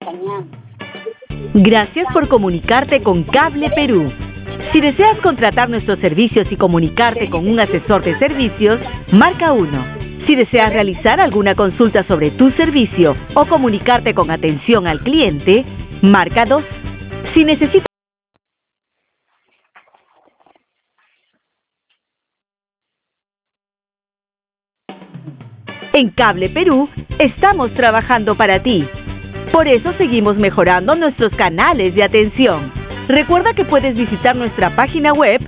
Gracias por comunicarte con Cable Perú. Si deseas contratar nuestros servicios y comunicarte con un asesor de servicios, marca 1. Si deseas realizar alguna consulta sobre tu servicio o comunicarte con atención al cliente, marca 2. Si necesitas En Cable Perú, estamos trabajando para ti. Por eso seguimos mejorando nuestros canales de atención. Recuerda que puedes visitar nuestra página web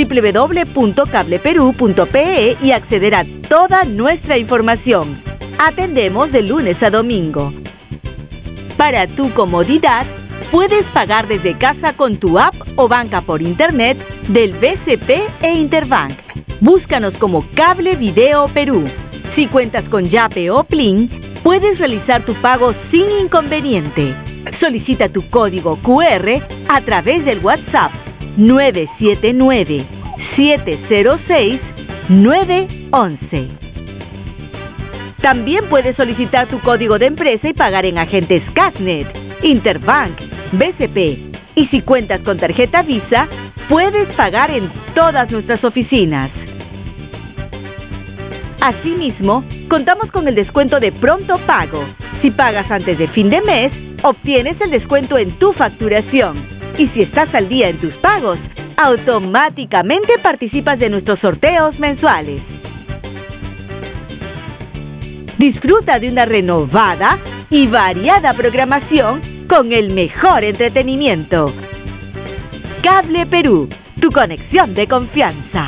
www.cableperu.pe y acceder a toda nuestra información. Atendemos de lunes a domingo. Para tu comodidad, puedes pagar desde casa con tu app o banca por internet del BCP e Interbank. Búscanos como Cable Video Perú. Si cuentas con Yape o Plin, puedes realizar tu pago sin inconveniente. Solicita tu código QR a través del WhatsApp 979-706-911. También puedes solicitar tu código de empresa y pagar en agentes Casnet, Interbank, BCP. Y si cuentas con tarjeta Visa, puedes pagar en todas nuestras oficinas. Asimismo, contamos con el descuento de pronto pago. Si pagas antes de fin de mes, obtienes el descuento en tu facturación. Y si estás al día en tus pagos, automáticamente participas de nuestros sorteos mensuales. Disfruta de una renovada y variada programación con el mejor entretenimiento. Cable Perú, tu conexión de confianza.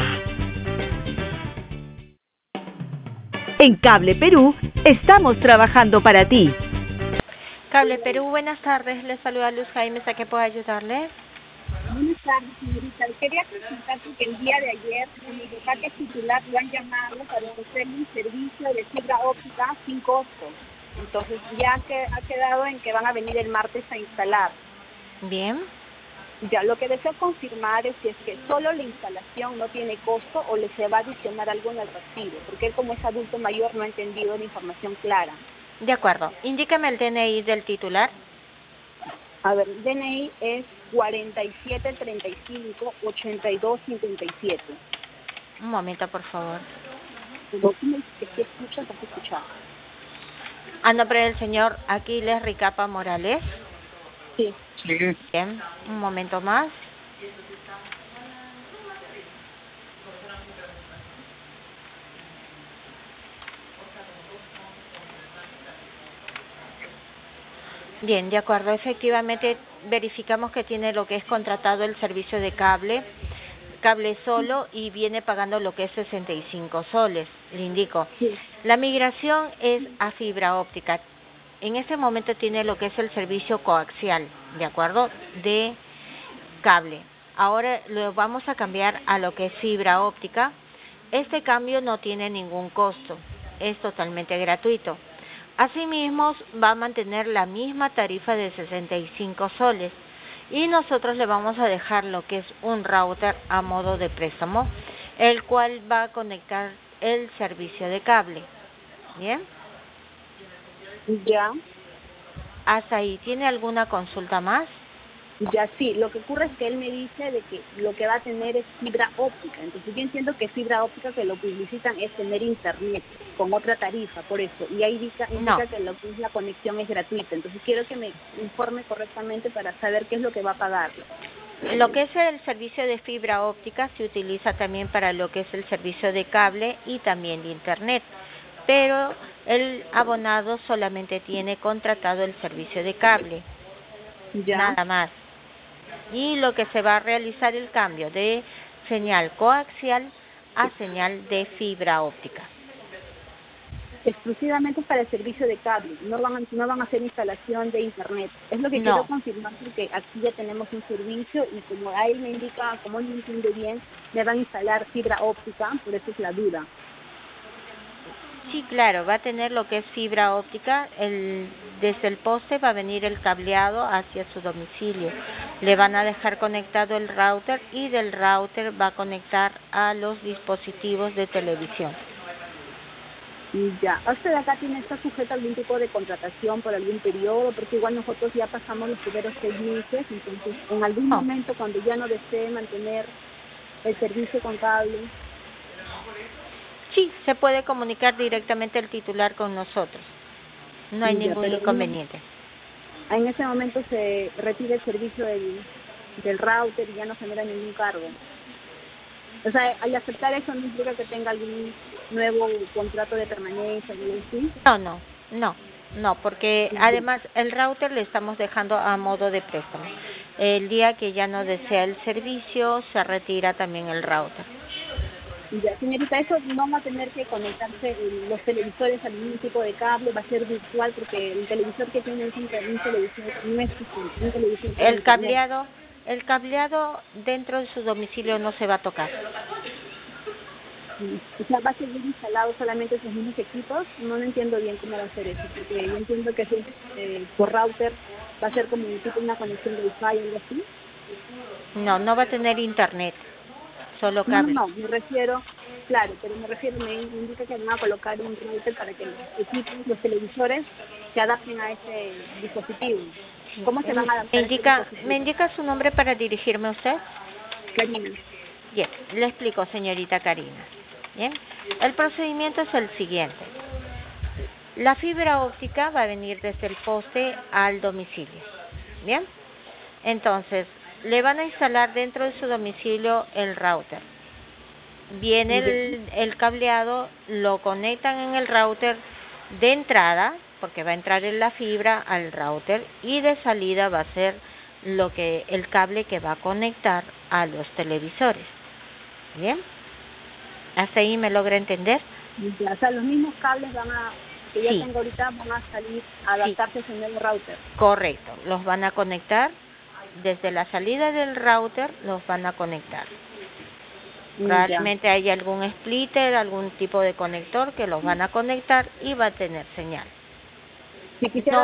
En Cable Perú, estamos trabajando para ti. Cable Perú, buenas tardes. Les saluda Luz Jaime. ¿A qué puedo ayudarle? Buenas tardes, señorita. Quería preguntar que el día de ayer en mi debate titular lo han llamado para ofrecerle un servicio de fibra óptica sin costo. Entonces ya ha quedado en que van a venir el martes a instalar. Bien. Ya, lo que deseo confirmar es si es que solo la instalación no tiene costo o le se va a adicionar algo en el recibo, porque él como es adulto mayor no ha entendido la información clara. De acuerdo. Indícame el DNI del titular. A ver, el DNI es 4735-8257. Un momento, por favor. ¿Qué escuchas? ¿Has escuchado? A nombre del señor Aquiles Ricapa Morales. Sí. Bien, un momento más. Bien, de acuerdo. Efectivamente, verificamos que tiene lo que es contratado el servicio de cable solo y viene pagando lo que es 65 soles. Le indico. Sí. La migración es a fibra óptica. En este momento tiene lo que es el servicio coaxial, ¿de acuerdo? De cable. Ahora lo vamos a cambiar a lo que es fibra óptica. Este cambio no tiene ningún costo, es totalmente gratuito. Asimismo, va a mantener la misma tarifa de 65 soles y nosotros le vamos a dejar lo que es un router a modo de préstamo, el cual va a conectar el servicio de cable. ¿Bien? Ya. Hasta ahí. ¿Tiene alguna consulta más? Ya, sí. Lo que ocurre es que él me dice de que lo que va a tener es fibra óptica. Entonces yo entiendo que fibra óptica que lo publicitan es tener internet con otra tarifa, por eso. Y ahí indica No. que lo que es la conexión es gratuita. Entonces quiero que me informe correctamente para saber qué es lo que va a pagar. Lo que es el servicio de fibra óptica se utiliza también para lo que es el servicio de cable y también de internet. Pero el abonado solamente tiene contratado el servicio de cable. Ya. Nada más. Y lo que se va a realizar el cambio de señal coaxial a señal de fibra óptica. Exclusivamente para el servicio de cable, no van a hacer instalación de internet. Es lo que No. quiero confirmar porque aquí ya tenemos un servicio y como a él me indica, como él me entiende bien, me van a instalar fibra óptica, por eso es la duda. Sí, claro, va a tener lo que es fibra óptica, desde el poste va a venir el cableado hacia su domicilio. Le van a dejar conectado el router y del router va a conectar a los dispositivos de televisión. Y ya, ¿usted acá está sujeto a algún tipo de contratación por algún periodo? Porque igual nosotros ya pasamos los primeros 6 meses, entonces en algún No. momento cuando ya no desee mantener el servicio con cable. Sí, se puede comunicar directamente el titular con nosotros. No hay Ya, ningún pero inconveniente. en ese momento se retira el servicio del router y ya no genera ningún cargo. O sea, al aceptar eso no implica que tenga algún nuevo contrato de permanencia, algo así. No, porque además el router le estamos dejando a modo de préstamo. El día que ya no desea el servicio, se retira también el router. Ya, señorita, eso no va a tener que conectarse los televisores a ningún tipo de cable, va a ser virtual porque el televisor que tiene es un televisor, no es un televisor con internet. El cableado dentro de su domicilio no se va a tocar. O sea, va a seguir instalado solamente esos mismos equipos. No entiendo bien cómo va a ser eso, porque yo entiendo que si es por router va a ser como tipo una conexión de Wi-Fi o algo así. No va a tener internet, solo cable. No, me refiero, claro, pero me indica que van a colocar un router para que los equipos, los televisores, se adapten a ese dispositivo. ¿Cómo se van a adaptar a ese dispositivo? ¿Me indica su nombre para dirigirme a usted? Karina. Bien, le explico, señorita Karina. Bien, el procedimiento es el siguiente. La fibra óptica va a venir desde el poste al domicilio. Bien, entonces le van a instalar dentro de su domicilio el router. Viene el cableado, lo conectan en el router de entrada, porque va a entrar en la fibra al router, y de salida va a ser el cable que va a conectar a los televisores. Bien, ¿hasta ahí me logra entender? O sea, los mismos cables que ya Sí. tengo ahorita van a salir a adaptarse a ese nuevo router. Correcto, los van a conectar desde la salida del router, los van a conectar. Probablemente hay algún splitter, algún tipo de conector que los van a conectar y va a tener señal. No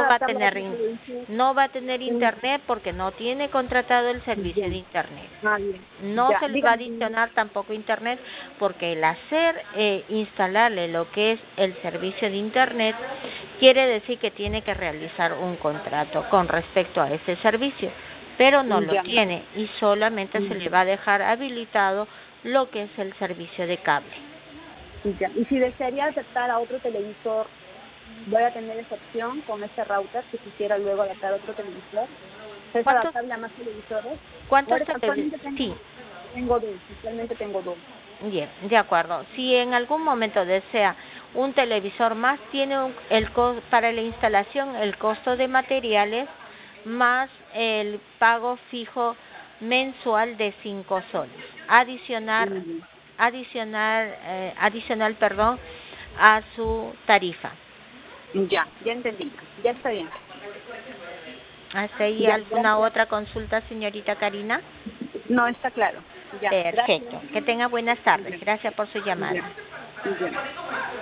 va a tener internet porque no tiene contratado el servicio de internet. No se le va a adicionar tampoco internet porque el instalarle lo que es el servicio de internet quiere decir que tiene que realizar un contrato con respecto a ese servicio, pero no lo tiene y solamente se le va a dejar habilitado lo que es el servicio de cable. Y si desearía aceptar a otro televisor, voy a tener esa opción con este router si quisiera luego adaptar otro televisor. ¿Es adaptable a más televisores? ¿Cuántos televisores? Sí. Actualmente tengo dos. Bien, de acuerdo. Si en algún momento desea un televisor más, tiene para la instalación el costo de materiales más el pago fijo mensual de 5 soles. Adicional, a su tarifa. Ya entendí. Ya está bien. ¿Hasta ahí alguna otra consulta, señorita Karina? No, está claro. Ya. Perfecto. Gracias. Que tenga buenas tardes. Gracias por su llamada. Ya.